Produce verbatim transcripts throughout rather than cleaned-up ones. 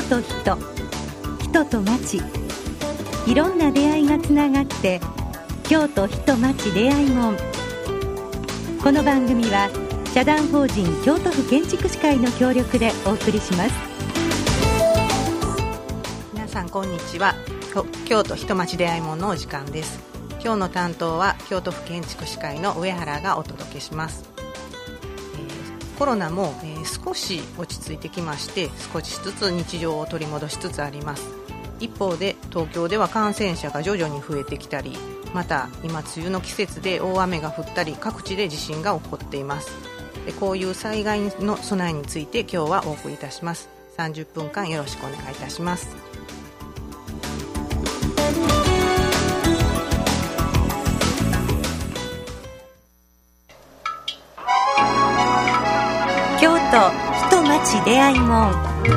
と人、人と町、いろんな出会いがつながって京都人町出会いもん。この番組は社団法人京都府建築士会の協力でお送りします。 皆さんこんにちは。京都人町出会いもんのお時間です。今日の担当は京都府建築士会の上原がお届けします。えー、コロナも、えー、少し落ち着いてきまして、少しずつ日常を取り戻しつつあります。一方で東京では感染者が徐々に増えてきたり、また今梅雨の季節で大雨が降ったり、各地で地震が起こっています。でこういう災害の備えについて今日はお送りいたします。さんじゅっぷんかんよろしくお願いいたします。 京都人町出会いもん。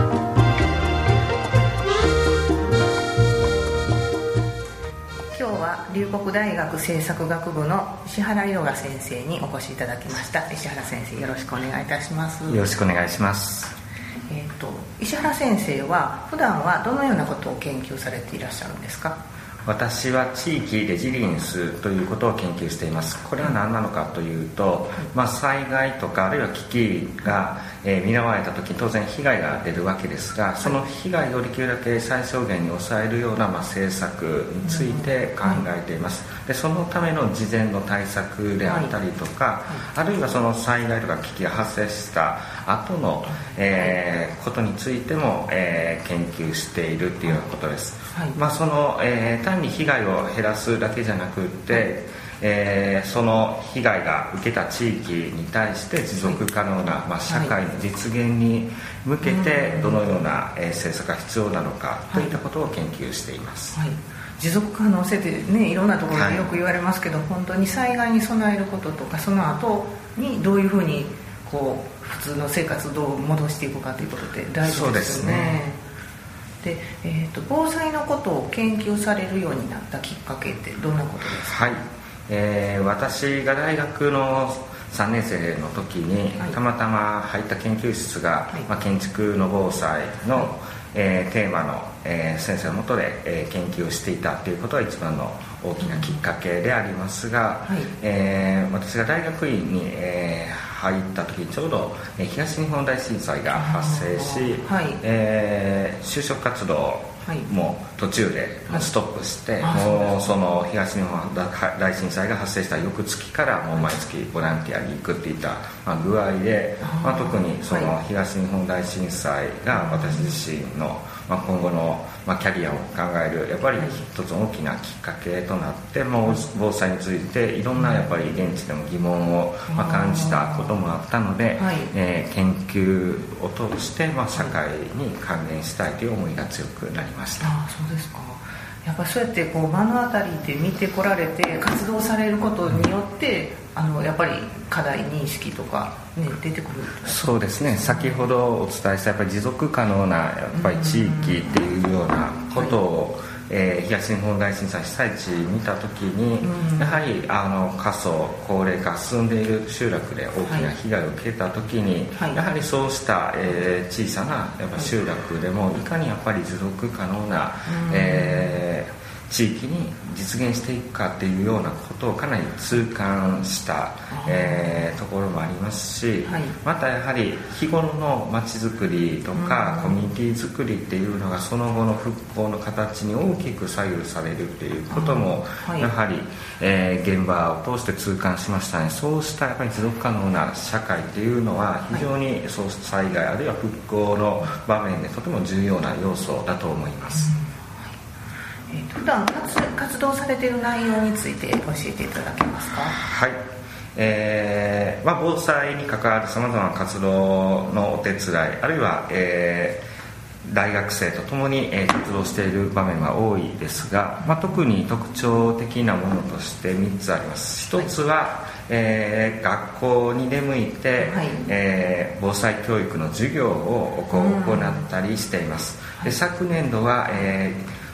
今日は龍谷大学政策学部の石原色賀先生にお越しいただきました。石原先生、よろしくお願いいたします。 よろしくお願いします。 えーと、石原先生は普段はどのようなことを研究されていらっしゃるんですか？ 私は地域レジリエンスということを研究しています。これは何なのかというと、まあ、災害とかあるいは危機が、えー、見舞われた時に当然被害が出るわけですが、その被害をできるだけ最小限に抑えるような、まあ、政策について考えています。でそのための事前の対策であったりとか、あるいはその災害とか危機が発生した後の、えー、ことについても、えー、研究しているというようなことです。はい、まあ、その、えー、単に被害を減らすだけじゃなくって、えー、その被害が受けた地域に対して持続可能な、まあ、社会の実現に向けてどのような、えー、政策が必要なのかといったことを研究しています。はいはい、 持続可能性ってね、いろんなところでよく言われますけど、はい、本当に災害に備えることとか、その後にどういうふうにこう普通の生活をどう戻していくかということって大事ですよね。そうですね。でえー、と防災のことを研究されるようになったきっかけってどんなことですか？ はい、えー、私が大学のさんねん生の時に、はい、たまたま入った研究室が、はい、まあ、建築の防災の、はい、えー、テーマの、えー、先生のもとで、えー、研究をしていたということが一番の大きなきっかけでありますが、はい、えー、私が大学院に、えー入った時にちょうど東日本大震災が発生し、はい、えー、就職活動も途中でストップして、はい、もうその東日本大震災が発生した翌月からもう毎月ボランティアに行くっていった、まあ、具合で、まあ、特にその東日本大震災が私自身の、まあ、今後の、まあ、キャリアを考えるやっぱり一つ大きなきっかけとなって、もう防災についていろんなやっぱり現地でも疑問を、まあ、感じたこともあったので、はい、えー、研究を通して、まあ、社会に還元したいという思いが強くなりました。 あ、そうですか。やっぱそうやってこう目の当たりで見てこられて活動されることによって、あのやっぱり課題認識とか、ね、出てくる。 そうですね。先ほどお伝えしたやっぱり持続可能なやっぱり地域っていうようなことを、はい、えー、東日本大震災被災地見た時に、うん、やはりあの過疎高齢化進んでいる集落で大きな被害を受けた時に、はい、やはりそうした、えー、小さなやっぱ集落でもいかにやっぱり持続可能な、うん、えー地域に実現していくかっていうようなことをかなり痛感した、えー、ところもありますし、はい、またやはり日頃の街づくりとか、うん、コミュニティづくりっていうのがその後の復興の形に大きく左右されるっていうことも、はい、やはり、えー、現場を通して痛感しましたね。そうしたやっぱり持続可能な社会っていうのは非常にそう災害あるいは復興の場面でとても重要な要素だと思います。うん、 えー、普段活動されている内容について教えていただけますか？ はい、えーまあ、防災に関わるさまざまな活動のお手伝い、あるいは、えー、大学生と共に、えー、活動している場面が多いですが、まあ、特に特徴的なものとしてみっつあります。ひとつは、はい、えー、学校に出向いて、はい、えー、防災教育の授業を行ったりしています。で昨年度は、えー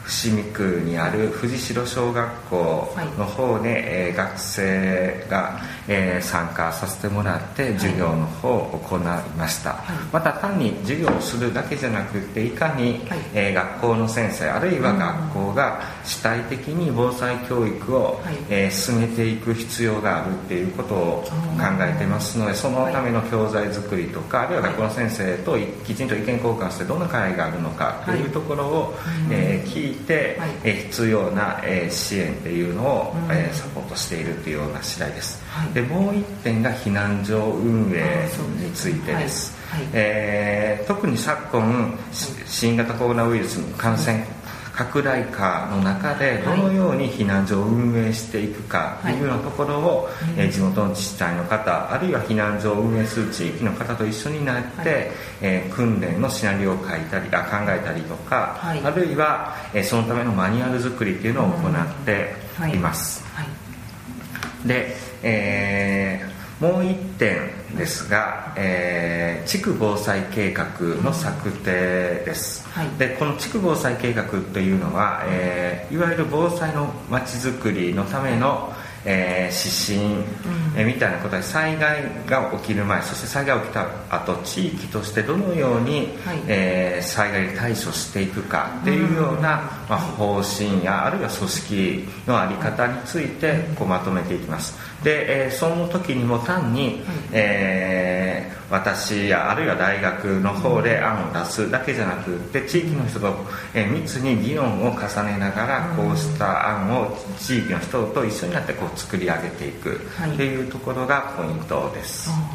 伏見区にある藤代小学校の方で、はい、えー、学生が、えー、参加させてもらって授業の方を行いました、はい、また単に授業をするだけじゃなくていかに、はい、えー、学校の先生あるいは学校が主体的に防災教育を、はい、えー、進めていく必要があるっていうことを考えてますので、そのための教材作りとか、あるいは学校の先生ときちんと意見交換してどんな課題があるのかっていうところを、はい、えー、聞いて、はい、えー、必要な、えー、支援っていうのを、うん、えー、サポートしているというような次第です、はい、でもう一点が避難所運営についてです、はいはい、えー、特に昨今新型コロナウイルスの感染拡大化の中でどのように避難所を運営していくかというようなところを、はい、えー、地元の自治体の方あるいは避難所を運営する地域の方と一緒になって、はい、えー、訓練のシナリオを書いたりあ考えたりとか、はい、あるいは、えー、そのためのマニュアル作りというのを行っています、はいはい、で、えーもう一点ですが、えー、地区防災計画の策定です、はい、でこの地区防災計画というのは、えー、いわゆる防災のまちづくりのための、えー、指針、うん、えー、みたいなことで災害が起きる前そして災害が起きた後地域としてどのように、はい、えー、災害に対処していくかっていうような、まあ、方針やあるいは組織の在り方についてこうまとめていきます。で、えー、その時にも単に、はい、えー、私やあるいは大学の方で案を出すだけじゃなくて地域の人と、えー、密に議論を重ねながらこうした案を地域の人と一緒になってこう作り上げていくっていうところがポイントです、はい、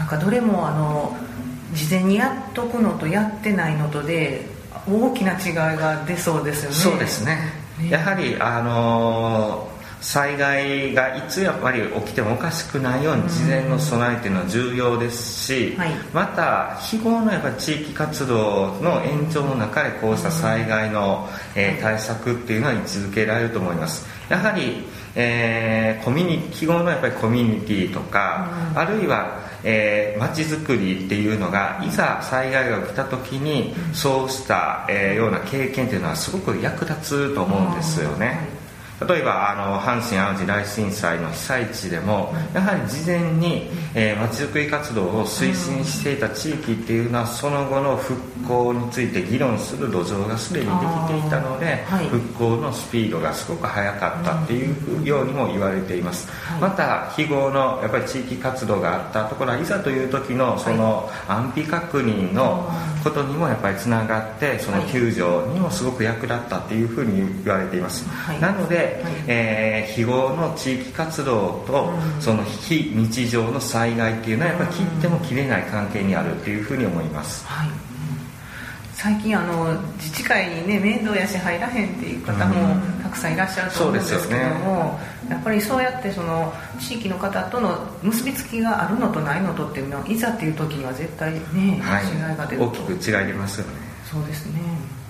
なんかどれもあの事前にやっとくのとやってないのとで大きな違いが出そうですよね。 そうですね、ね、やはりあのー災害がいつやっぱり起きてもおかしくないように事前の備えっていうのは重要ですし、はい、また日頃のやっぱり地域活動の延長の中でこうした災害の、えー、対策っていうのは位置づけられると思います。やはり、えー、コミュニ日頃のやっぱりコミュニティとか、あるいはえー、街づくりっていうのがいざ災害が起きた時にそうした、えー、ような経験っていうのはすごく役立つと思うんですよね。例えばあの阪神・淡路大震災の被災地でもやはり事前に、えー、街づくり活動を推進していた地域っていうのはその後の復興について議論する土壌がすでにできていたので、はい、復興のスピードがすごく速かったっていうようにも言われています、はい、また日頃のやっぱり地域活動があったところはいざという時のその安否確認のことにもやっぱりつながってその救助にもすごく役立ったっていうふうに言われています、はい、なのではい、えー、日頃の地域活動と、うん、その非日常の災害っていうのはやっぱり切っても切れない関係にあるっていうふうに思います、はい、 最近あの自治会にね面倒やし入らへんっていう方もたくさんいらっしゃると思うんですけども、うん、やっぱりそうやってその地域の方との結びつきがあるのとないのとっていうのはいざっていう時には絶対ね、はい、違いが出ると大きく違いますよね。 そうですね。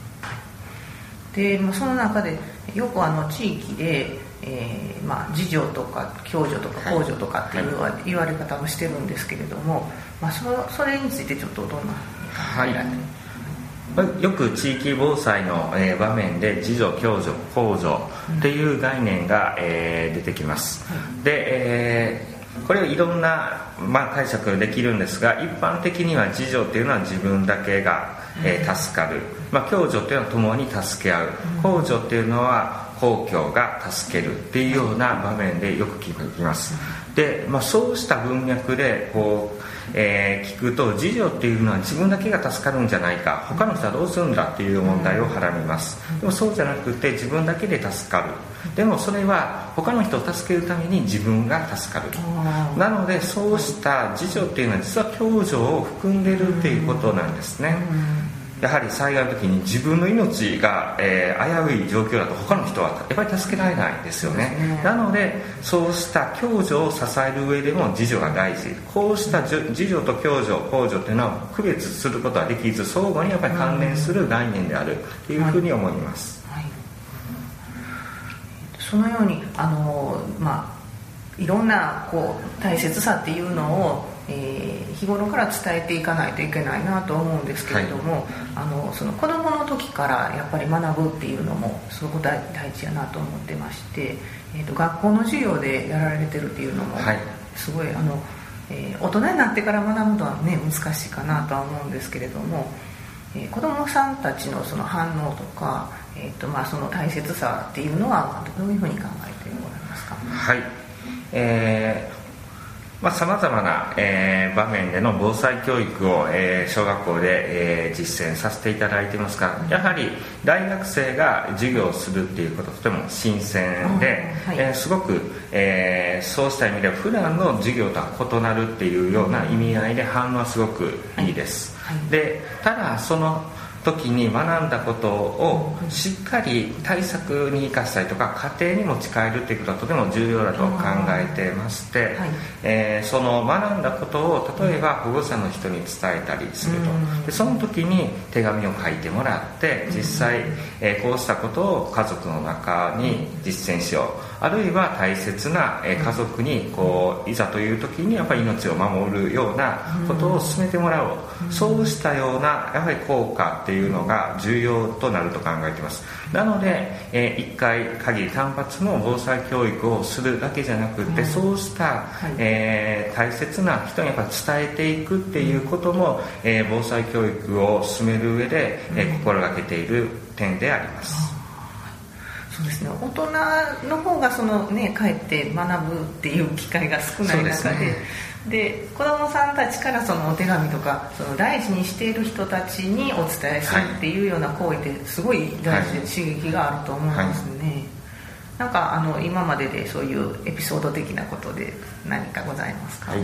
でその中でよくあの地域で、えーまあ、自助とか共助とか公助とかっていう、はい、言われ方もしてるんですけれども、まあ、そ, それについてちょっとどんなはい、よく地域防災の、えー、場面で自助共助公助っていう概念が、うんえー、出てきます、はい、で、えー、これをいろんな、まあ、解釈できるんですが一般的には自助っていうのは自分だけがえー、助かる、まあ、共助っていうのは共に助け合う、公助っていうのは公共が助けるっていうような場面でよく聞きます。で、まあ、そうした文脈でこう、えー、聞くと自助っていうのは自分だけが助かるんじゃないか他の人はどうするんだっていう問題をはらみます。でもそうじゃなくて自分だけで助かる、でもそれは他の人を助けるために自分が助かる。なのでそうした自助っていうのは実は共助を含んでるっていうことなんですね。やはり災害の時に自分の命が、えー、危うい状況だと他の人はやっぱり助けられないですよね。なのでそうした共助を支える上でも自助が大事。こうした自助と共助公助というのは区別することはできず相互にやっぱり関連する概念であるというふうに思います、はいはい、 そのようにあの、まあ、いろんなこう大切さっていうのをえー、日頃から伝えていかないといけないなと思うんですけれども、はい、あのその子どもの時からやっぱり学ぶっていうのもすごく大事やなと思ってまして、えー、と学校の授業でやられてるっていうのもすごい、はい、あのえー、大人になってから学ぶのはね難しいかなとは思うんですけれども、えー、子どもさんたちのその反応とか、えーとまあ、その大切さっていうのはどういうふうに考えておられますか？ はい、えーまあ、様々な、えー、場面での防災教育を、えー、小学校で、えー、実践させていただいていますが、やはり大学生が授業をするっていうこととても新鮮で、はい、えー、すごく、えー、そうした意味では普段の授業とは異なるっていうような意味合いで反応はすごくいいです、はいはい、でただその時に学んだことをしっかり対策に生かしたりとか家庭に持ち帰るということはとても重要だと考えてまして、はい、えー、その学んだことを例えば保護者の人に伝えたりすると、でその時に手紙を書いてもらって実際、えー、こうしたことを家族の中に実践しよう、あるいは大切な家族にこういざという時にやっぱり命を守るようなことを進めてもらおう、そうしたようなやはり効果っていうのが重要となると考えています。なので、えー、いっかい限り単発の防災教育をするだけじゃなくて、そうした、はい、えー、大切な人にやっぱ伝えていくっていうことも、えー、防災教育を進める上で、えー、心がけている点であります。 そうですね、大人の方がその、ね、帰って学ぶっていう機会が少ない中で、で子どもさんたちからそのお手紙とかその大事にしている人たちにお伝えするっていうような行為ってすごい大事で刺激があると思うんですね、はいはい、なんかあの今まででそういうエピソード的なことで何かございますか？はい、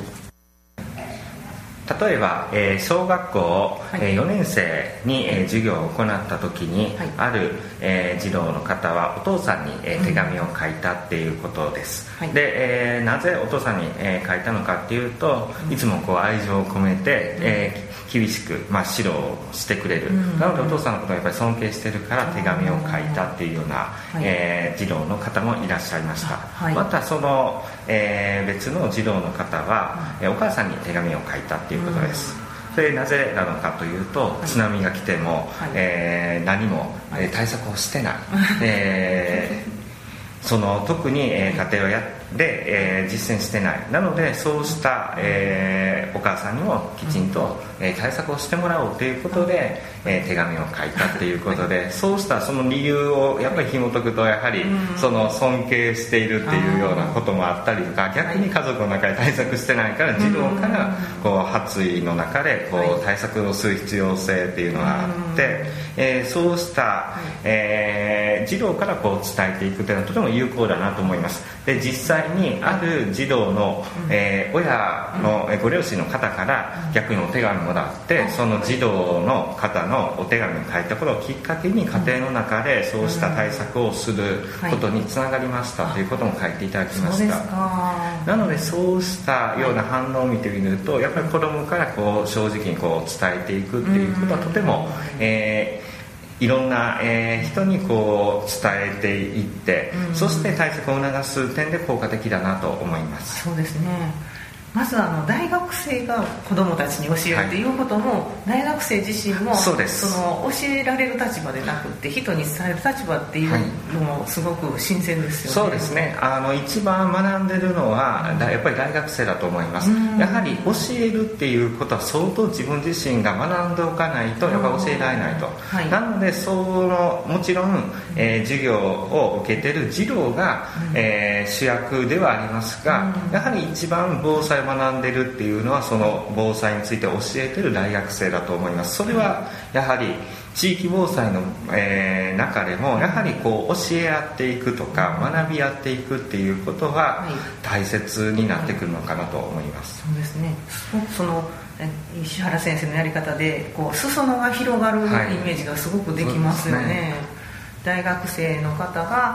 例えば、えー、小学校、はい、えー、よねん生に、えー、授業を行った時に、はい、ある、えー、児童の方はお父さんに、えー、手紙を書いたっていうことです、はい、で、えー、なぜお父さんに、えー、書いたのかっていうと、いつもこう愛情を込めて、えー、厳しく、まあ、指導をしてくれる、うん、なのでお父さんのことをやっぱり尊敬してるから手紙を書いたっていうような、はい、えー、児童の方もいらっしゃいました、はい、またその、えー、別の児童の方は、はい、お母さんに手紙を書いたっていうことです、うん、それなぜなのかというと、はい、津波が来ても、はい、えー、何も、はい、対策をしてない、えー、その特に、えー、家庭をやで、えー、実践してない、なのでそうした、えー、お母さんにもきちんと、えー、対策をしてもらおうということで、えー、手紙を書いたっていうことで、そうしたその理由をやっぱり紐解くと、やはりその尊敬しているっていうようなこともあったりとか、逆に家族の中で対策してないから児童からこう発意の中でこう対策をする必要性っていうのがあって、えー、そうした、えー、児童からこう伝えていくというのはとても有効だなと思います。で実際にある児童の、えー、親のご両親の方から逆にお手紙もらって、その児童の方のお手紙を書いたことをきっかけに家庭の中でそうした対策をすることにつながりましたということも書いていただきました。なのでそうしたような反応を見てみると、やっぱり子どもからこう正直にこう伝えていくっていうことはとても、えーいろんな、えー、人にこう伝えていって、うん、そして対策を促す点で効果的だなと思います。 そうですね。まずあの大学生が子どもたちに教えるっていうことも、はい、大学生自身もそうです、その教えられる立場でなくって人に伝える立場っていうのもすごく新鮮ですよね。 そうですね。あの一番学んでるのはやっぱり大学生だと思います。やはり教えるっていうことは相当自分自身が学んでおかないとやっぱり教えられないと、はい、なのでそのもちろん、えー、授業を受けてる児童が、えー、主役ではありますが、やはり一番防災学んでるっていうのはその防災について教えてる大学生だと思います。それはやはり地域防災の、えー、中でもやはりこう教え合っていくとか学び合っていくっていうことは大切になってくるのかなと思います。 そうですね。その石原先生のやり方でこう裾野が広がるイメージがすごくできますよね、はい、そうですね。大学生の方が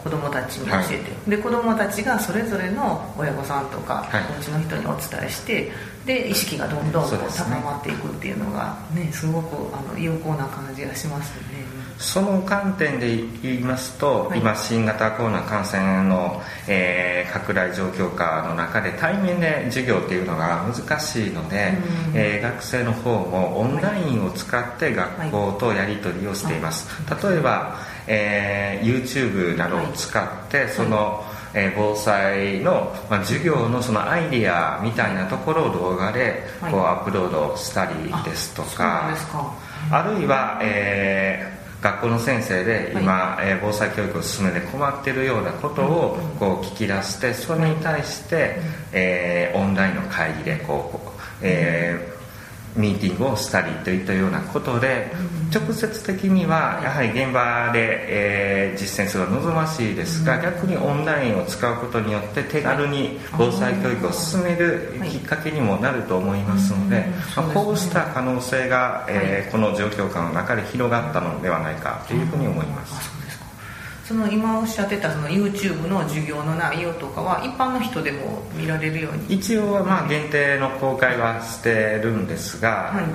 子どもたちに教えて、はい、で子どもたちがそれぞれの親御さんとか、はい、お家の人にお伝えしてで意識がどんどんこう高まっていくっていうのが、ね、すごくあの有効な感じがしますよね。 その観点で言いますと、はい、今新型コロナ感染の、えー、拡大状況下の中で対面で授業っていうのが難しいので、えー、学生の方もオンラインを使って学校とやり取りをしています、はい、例えば、えー、YouTube などを使って、はい、その、えー、防災の、まあ、授業のそのアイディアみたいなところを動画でこうアップロードしたりですとか、あるいは、えー学校の先生で今、はい、えー、防災教育を進めて困っているようなことをこう聞き出してそれに対して、えー、オンラインの会議でこう、えーミーティングをしたりといったようなことで直接的にはやはり現場で、えー、実践するのが望ましいですが、逆にオンラインを使うことによって手軽に防災教育を進めるきっかけにもなると思いますので、まあ、こうした可能性が、えー、この状況下の中で広がったのではないかというふうに思います。 その今おっしゃってたその YouTube の授業の内容とかは一般の人でも見られるように一応はまあ限定の公開はしてるんですが、はい、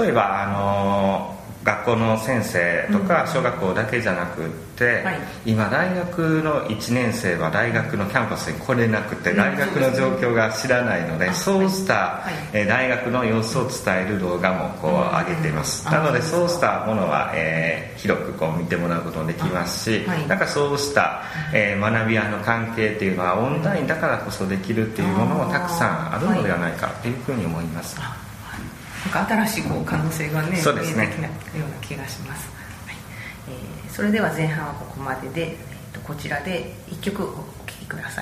例えばあの学校の先生とか小学校だけじゃなくって、うん、はい、今大学のいちねん生は大学のキャンパスに来れなくて、うん、大学の状況が知らないので、うん、そうした、はい、大学の様子を伝える動画もこう上げています、うん、なのでそうしたものは、えー、広くこう見てもらうこともできますし、はい、なんかそうした、えー、学び合いの関係っていうのはオンラインだからこそできるっていうものもたくさんあるのではないかというふうに思います。 なんか新しいこう可能性がね、 そうですね、 見えてきたような気がします、はい、えー、それでは前半はここまでで、えー、とこちらでいっきょくお聴きください。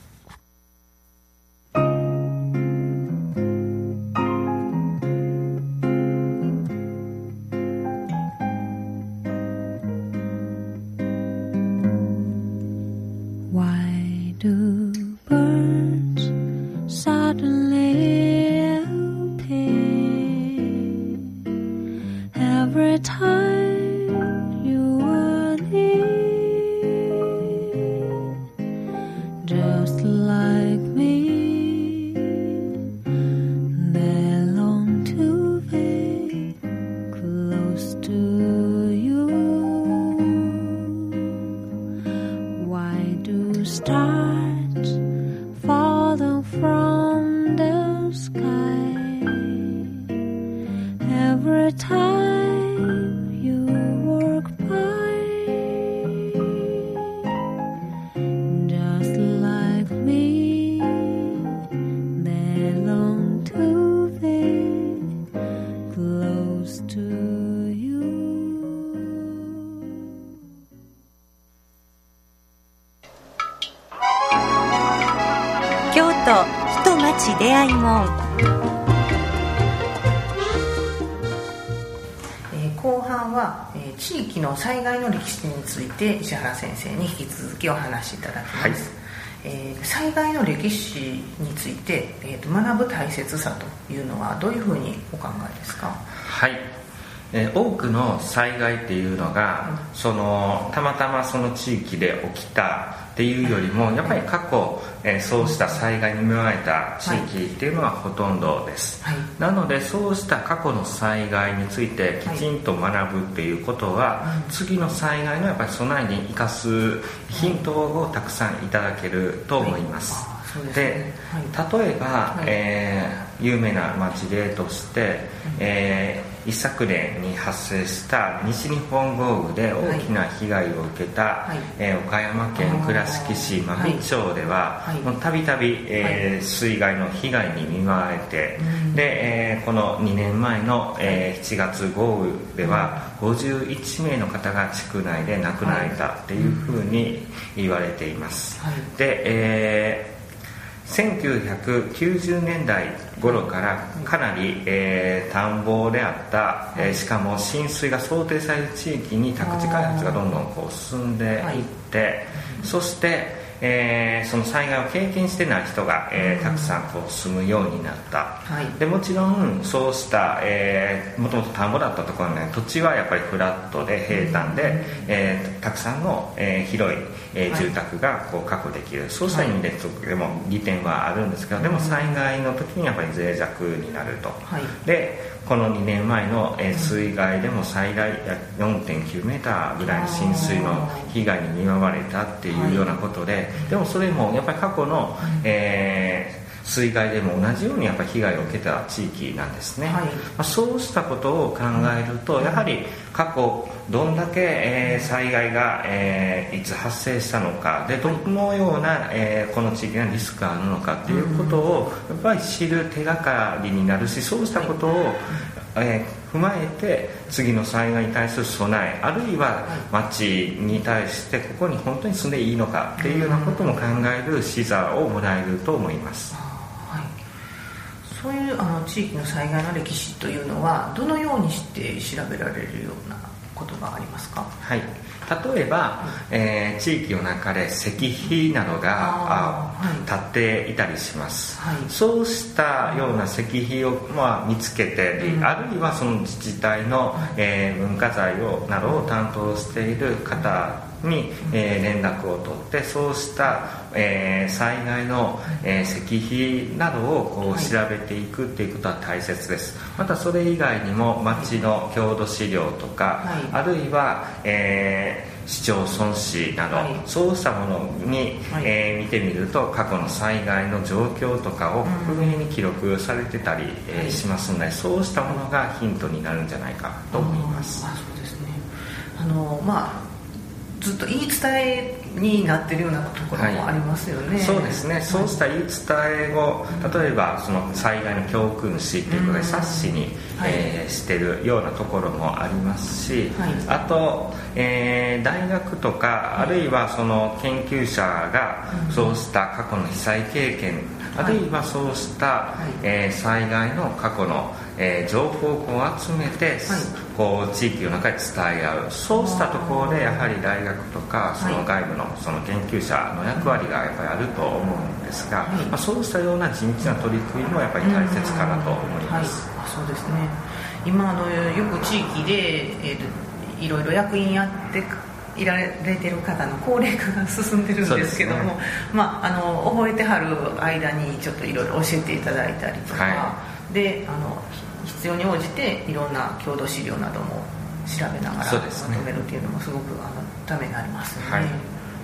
Why do birds suddenly every time you are near, just like me, they long to be close to you. Why do stars fall down from the sky every time 京都人町出会い門、 えー、後半は、えー、地域の災害の歴史について石原先生に引き続きお話しいただきます、はい、えー、災害の歴史について、えー、と学ぶ大切さというのはどういうふうにお考えですか？ はい、えー、多くの災害っていうのが、うん、そのたまたまその地域で起きたっていうよりもやっぱり過去、えー、そうした災害に見舞われた地域っていうのはほとんどです、はい、なのでそうした過去の災害についてきちんと学ぶっていうことは、はい、次の災害のやっぱり備えに生かすヒントをたくさんいただけると思います、はい、で、ね、はい、例えば、はい、えー、有名な、まあ、事例として、うん、えー、一昨年に発生した西日本豪雨で大きな被害を受けた、はい、えー、岡山県倉敷市真備町ではたびたび水害の被害に見舞われて、うん、で、えー、このにねんまえの、えー、しちがつ豪雨ではごじゅういちめいの方が地区内で亡くなられたっていうふうに言われています、はい、で、えーせんきゅうひゃくきゅうじゅうねんだい頃からかなり、えー、田んぼであった、えー、しかも浸水が想定される地域に宅地開発がどんどんこう進んでいって、そして、 えー、その災害を経験してない人が、えー、たくさんこう住むようになった、はい、でもちろんそうした、えー、もともと田んぼだったところに、ね、土地はやっぱりフラットで平坦で、うんえー、たくさんの、えー、広い、えー、住宅がこう確保できる、はい、そうした意味ででも利点はあるんですけど、でも災害の時にやっぱり脆弱になると、はい、でこのにねんまえの、えー、水害でも最大 よんてんきゅうメーターぐらいの浸水の被害に見舞われたっていうようなことで、はい、でもそれもやっぱり過去の、えー水害でも同じようにやっぱり被害を受けた地域なんですね、はい、まあ、そうしたことを考えるとやはり過去どんだけ、えー、災害が、えー、いつ発生したのかでどのような、えー、この地域がリスクがあるのかっていうことをやっぱり知る手がかりになるし、そうしたことを、えー、踏まえて次の災害に対する備え、あるいは町に対してここに本当に住んでいいのかっていうようなことも考える視座をもらえると思います。 そういうあの地域の災害の歴史というのはどのようにして調べられるようなことがありますか？ はい、例えば、うんえー、地域の中で石碑などがあ、はい、立っていたりします、はい、そうしたような石碑を、まあ、見つけて、うん、あるいはその自治体の、えー、文化財をなどを担当している方に、えー、連絡を取ってそうした、えー、災害の、えー、石碑などをこう調べていくっていうことは大切です。またそれ以外にも町の郷土資料とか、はい、あるいは、えー、市町村史など、はい、そうしたものに、はいえー、見てみると過去の災害の状況とかを克明に記録されてたり、うんえー、しますので、そうしたものがヒントになるんじゃないかと思います。 ああ、そうですね。あのまあずっと言い伝えになっているようなところもありますよね、はい、 そうですね、はい、そうした言い伝えを例えばその災害の教訓史ということで冊子に、うんえー、しているようなところもありますし、はい、あと、えー、大学とかあるいはその研究者がそうした過去の被災経験、うん、あるいはそうした、はいえー、災害の過去のえー、情報をこう集めて、はい、こう地域の中で伝え合う、そうしたところでやはり大学とかその外部のその研究者の役割がやっぱりあると思うんですが、はいまあ、そうしたような地道な取り組みもやっぱり大切かなと思います、 はい、そうですね。今あのよく地域で、えーと、いろいろ役員やっていられてる方の高齢化が進んでるんですけども、ねまあ、あの覚えてはる間にちょっといろいろ教えていただいたりとか、はいであの必要に応じていろんな郷土資料なども調べながらまとめるっていうのもすごくあのためになりますよね、はい、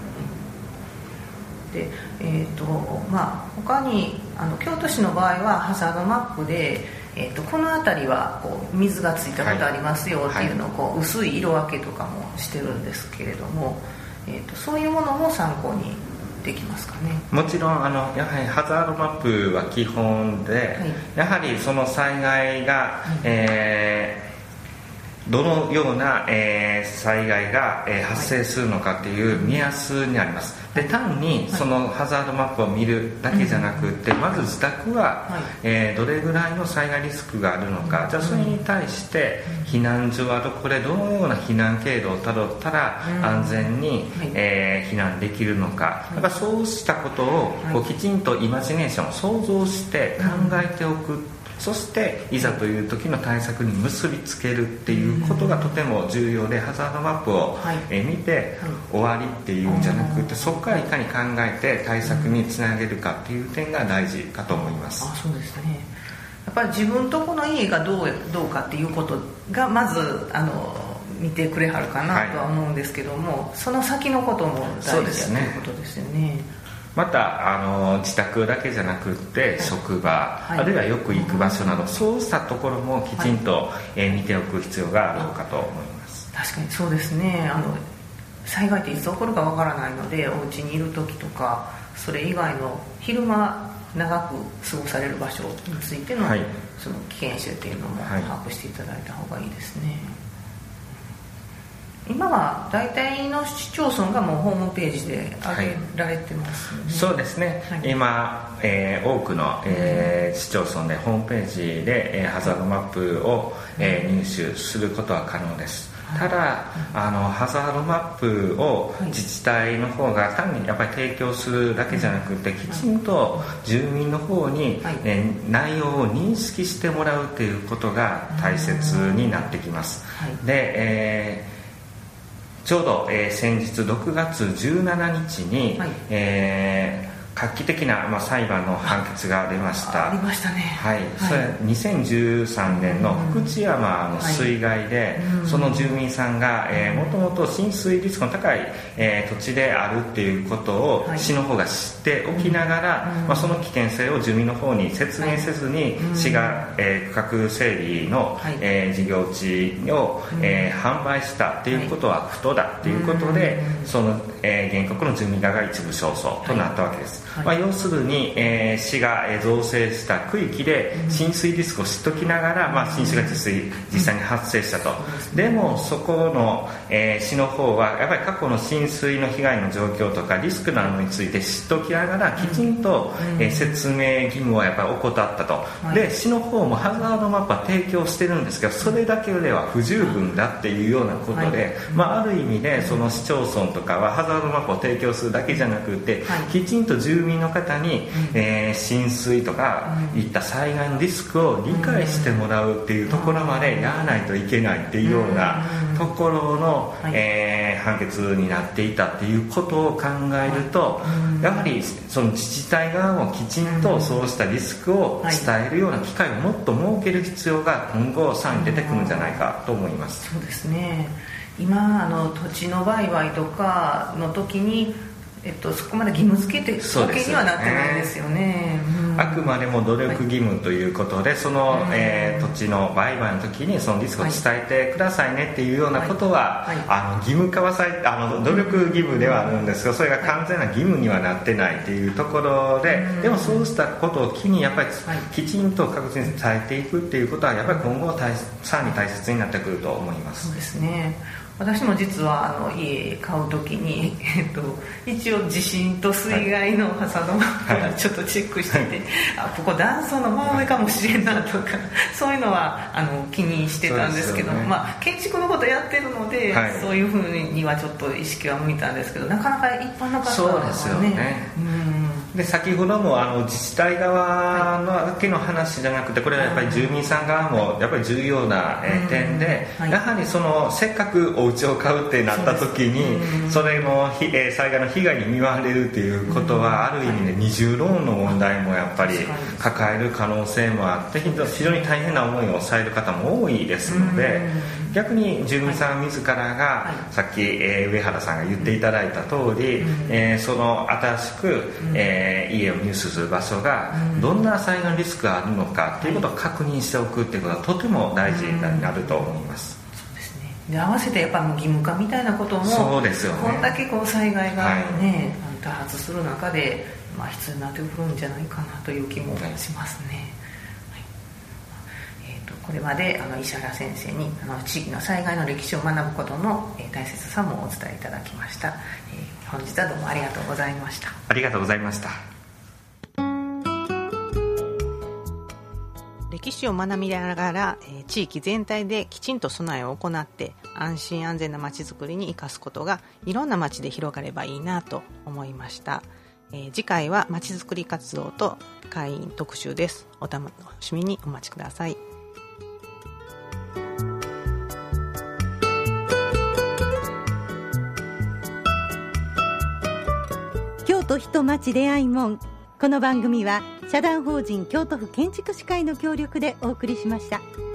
でえーとまあ、他にあの京都市の場合はハザードマップで、えーとこの辺りはこう水がついたことありますよっていうのをこう薄い色分けとかもしてるんですけれども、えーとそういうものも参考にできますかね。 もちろんあのやはりハザードマップは基本で、はい、やはりその災害が、はいえーどのような、えー、災害が、えー、発生するのかという目安になります。で単にそのハザードマップを見るだけじゃなくて、まず自宅は、はいえー、どれぐらいの災害リスクがあるのか、じゃあそれに対して避難所はどこでどのような避難経路をたどったら安全に、えー、避難できるのか、やっぱそうしたことをこうきちんとイマジネーション想像して考えておく、そしていざという時の対策に結びつけるっていうことがとても重要で、ハザードマップを、はいえ見て、はい、終わりっていうんじゃなくて、そこからいかに考えて対策につなげるかっていう点が大事かと思います。 あ、そうですね。やっぱり自分とこの家がどう、どうかっていうことがまずあの見てくれはるかなとは思うんですけども、はい、その先のことも大事だということですよね。 またあの自宅だけじゃなくって職場、はい、あるいはよく行く場所など、そうしたところもきちんと、はいえー、見ておく必要があろうかと思います。 確かにそうですね。あの災害っていつ起こるかわからないので、お家にいる時とかそれ以外の昼間長く過ごされる場所についての、はい、その危険種っていうのも把握していただいた方がいいですね、はい。今は大体の市町村がもうホームページで上げられてますよね、 はい、そうですね、はい、今、えー、多くの、えー、市町村でホームページで、えー、ハザードマップを、えー、入手することは可能です。 ただあのハザードマップを自治体の方が単にやっぱり提供するだけじゃなくて、きちんと住民の方に、えー、内容を認識してもらうということが大切になってきます。で、えー、ちょうど、えー、先日ろくがつじゅうしちにちに、はい、えー画期的な、まあ、裁判の判決が出ました。 ありましたね。 はい、はい、それにせんじゅうさんねんの福知山の水害で、はい、その住民さんが、えー、もともと浸水リスクの高い、えー、土地であるっていうことを、はい、市の方が知っておきながら、まあ、その危険性を住民の方に説明せずに、はい、市が、えー、区画整理の、はい、えー、事業地を、えー、販売したっていうことは不当だっていうことで、その、えー、原告の住民側が一部勝訴となったわけです。はい、まあ、要するに、えー、市が造成した区域で浸水リスクを知っておきながら、まあ、浸水が実際、実際に発生したと。でもそこの、えー、市の方はやっぱり過去の浸水の被害の状況とかリスクなどについて知っておきながらきちんと、えー、説明義務をやっぱり怠ったと。で市の方もハザードマップは提供してるんですけど、それだけでは不十分だっていうようなことで、まあ、ある意味でその市町村とかはハザードマップを提供するだけじゃなくて、きちんと住民の方に、えー、浸水とかいった災害のリスクを理解してもらうっていうところまでやらないといけないっていうようなところの、えー、判決になっていたっていうことを考えると、やはりその自治体側もきちんとそうしたリスクを伝えるような機会をもっと設ける必要が今後さらに出てくるんじゃないかと思います。 そうですね。今あの土地の売買とかの時にえっと、そこまで義務付けてわけにはなってないですよね。うん、 あくまでも努力義務ということで、はい、その、えー、土地の売買の時にそのリスクを伝えてくださいねっていうようなことは、はいはい、あの義務化はされあの努力義務ではあるんですが、それが完全な義務にはなってないっていうところで、はい、でもそうしたことを機にやっぱりきちんと確実に伝えていくっていうことはやっぱり今後大さらに大切になってくると思います。 そうですね。私も実はあの家買うときに、えっと、一応地震と水害のハザードマップをちょっとチェックしてて、はい、あここ断層の真上かもしれんなとかそういうのはあの気にしてたんですけど、ね、まあ、建築のことやってるので、はい、そういうふうにはちょっと意識は向いたんですけど、なかなか一般の方はね。 そうですよね。うんで先ほどもあの自治体側のだけの話じゃなくて、これはやっぱり住民さん側もやっぱり重要な点で、やはりそのせっかくお家を買うってなった時にそれの災害の被害に見舞われるということはある意味で二重ローンの問題もやっぱり抱える可能性もあって、非常に大変な思いをされる方も多いですので、逆に住民さん自らがさっき上原さんが言っていただいた通り、その新しく家を入手する場所がどんな災害リスクがあるのかということを確認しておくということはとても大事になると思います。 そうですね。で合わせてやっぱ義務化みたいなこともそうですよね。 こんだけこう災害が、ね、はい、多発する中で、まあ、必要になってくるんじゃないかなという気もしますね。はい、えー、とこれまであの石原先生にあの地域の災害の歴史を学ぶことの、えー、大切さもお伝えいただきました。えー、本日はどうもありがとうございました。 ありがとうございました。 歴史を学びながら、えー、地域全体できちんと備えを行って安心安全なまちづくりに生かすことがいろんなまちで広がればいいなと思いました。えー、次回はまちづくり活動と会員特集です。お楽しみにお待ちください。 京都人町出会い門。この番組は社団法人京都府建築士会の協力でお送りしました。